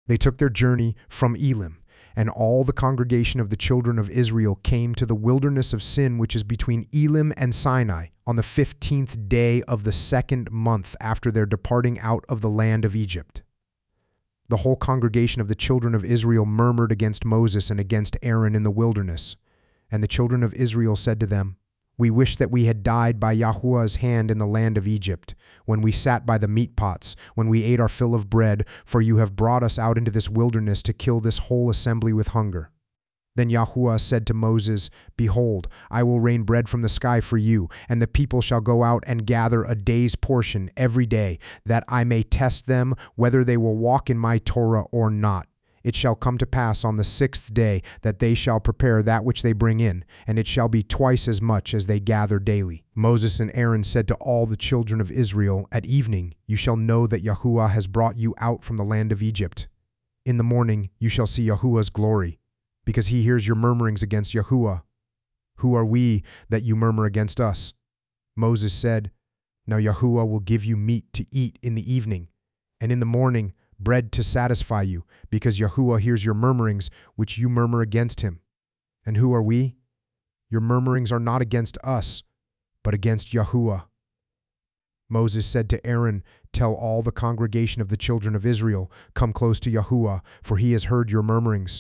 They took their journey from Elim, and all the congregation of the children of Israel came to the wilderness of Sin, which is between Elim and Sinai, on the 15th day of the 2nd month after their departing out of the land of Egypt. The whole congregation of the children of Israel murmured against Moses and against Aaron in the wilderness. And the children of Israel said to them, "We wish that we had died by Yahuwah's hand in the land of Egypt, when we sat by the meat pots, when we ate our fill of bread, for you have brought us out into this wilderness to kill this whole assembly with hunger." Then Yahuwah said to Moses, "Behold, I will rain bread from the sky for you, and the people shall go out and gather a day's portion every day, that I may test them whether they will walk in my Torah or not. It shall come to pass on the 6th day that they shall prepare that which they bring in, and it shall be twice as much as they gather daily." Moses and Aaron said to all the children of Israel, "At evening you shall know that Yahuwah has brought you out from the land of Egypt. In the morning you shall see Yahuwah's glory, because he hears your murmurings against Yahuwah. Who are we that you murmur against us?" Moses said, "Now Yahuwah will give you meat to eat in the evening, and in the morning bread to satisfy you, because Yahuwah hears your murmurings which you murmur against him. And who are we? Your murmurings are not against us, but against Yahuwah." Moses said to Aaron, "Tell all the congregation of the children of Israel, come close to Yahuwah, for he has heard your murmurings."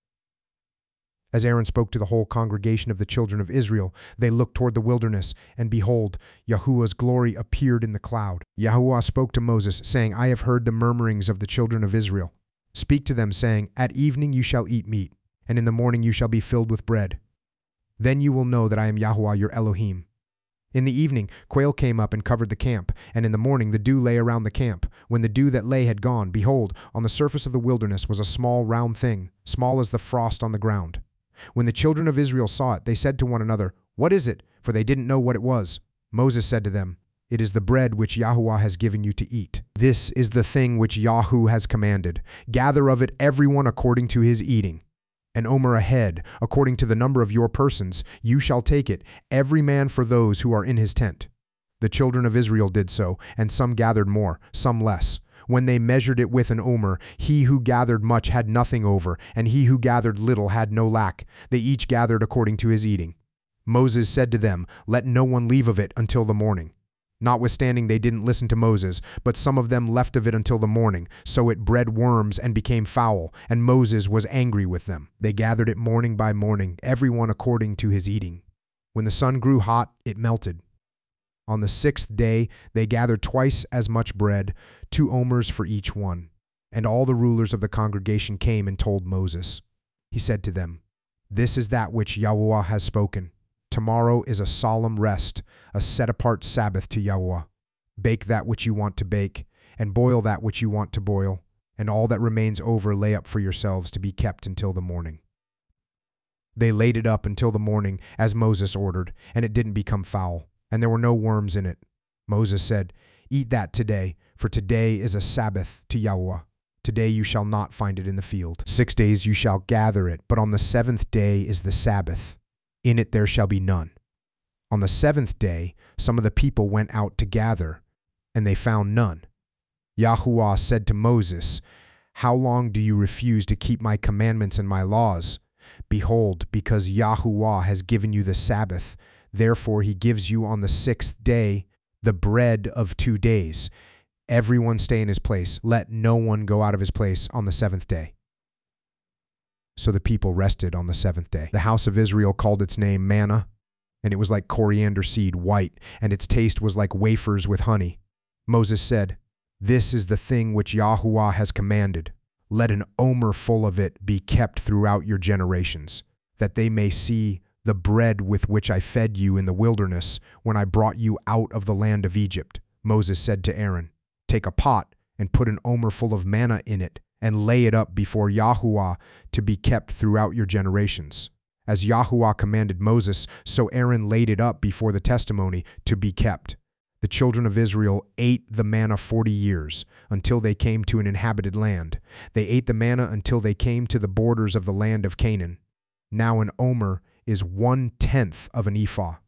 As Aaron spoke to the whole congregation of the children of Israel, they looked toward the wilderness, and behold, Yahuwah's glory appeared in the cloud. Yahuwah spoke to Moses, saying, "I have heard the murmurings of the children of Israel. Speak to them, saying, At evening you shall eat meat, and in the morning you shall be filled with bread. Then you will know that I am Yahuwah your Elohim." In the evening, quail came up and covered the camp, and in the morning the dew lay around the camp. When the dew that lay had gone, behold, on the surface of the wilderness was a small round thing, small as the frost on the ground. When the children of Israel saw it, they said to one another, "What is it?" For they didn't know what it was. Moses said to them, "It is the bread which Yahuwah has given you to eat. This is the thing which Yahu has commanded. Gather of it everyone according to his eating. An omer a head, according to the number of your persons, you shall take it, every man for those who are in his tent." The children of Israel did so, and some gathered more, some less. When they measured it with an omer, he who gathered much had nothing over, and he who gathered little had no lack. They each gathered according to his eating. Moses said to them, "Let no one leave of it until the morning." Notwithstanding, they didn't listen to Moses, but some of them left of it until the morning. So it bred worms and became foul, and Moses was angry with them. They gathered it morning by morning, everyone according to his eating. When the sun grew hot, it melted. On the 6th day they gathered twice as much bread, 2 omers for each one. And all the rulers of the congregation came and told Moses. He said to them, "This is that which Yahuwah has spoken. Tomorrow is a solemn rest, a set-apart Sabbath to Yahuwah. Bake that which you want to bake, and boil that which you want to boil, and all that remains over lay up for yourselves to be kept until the morning." They laid it up until the morning, as Moses ordered, and it didn't become foul, and there were no worms in it. Moses said, "Eat that today, for today is a Sabbath to Yahuwah. Today you shall not find it in the field. 6 days you shall gather it, but on the 7th day is the Sabbath. In it there shall be none." On the 7th day, some of the people went out to gather, and they found none. Yahuwah said to Moses, "How long do you refuse to keep my commandments and my laws? Behold, because Yahuwah has given you the Sabbath, therefore he gives you on the 6th day the bread of 2 days. Everyone stay in his place. Let no one go out of his place on the 7th day." So the people rested on the 7th day. The house of Israel called its name manna, and it was like coriander seed, white, and its taste was like wafers with honey. Moses said, "This is the thing which Yahuwah has commanded. Let an omer full of it be kept throughout your generations, that they may see the bread with which I fed you in the wilderness when I brought you out of the land of Egypt." Moses said to Aaron, "Take a pot and put an omer full of manna in it, and lay it up before Yahuwah to be kept throughout your generations." As Yahuwah commanded Moses, so Aaron laid it up before the testimony to be kept. The children of Israel ate the manna 40 years, until they came to an inhabited land. They ate the manna until they came to the borders of the land of Canaan. Now an omer is 1/10 of an ephah.